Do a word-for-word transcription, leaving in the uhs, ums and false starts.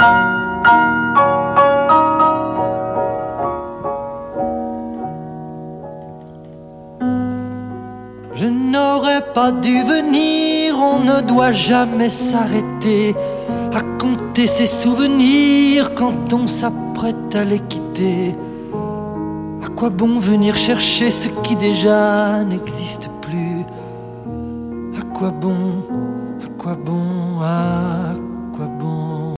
Je n'aurais pas dû venir, on ne doit jamais s'arrêter à compter ses souvenirs quand on s'apprête à les quitter. À quoi bon venir chercher ce qui déjà n'existe plus? À quoi bon, à quoi bon, à quoi bon?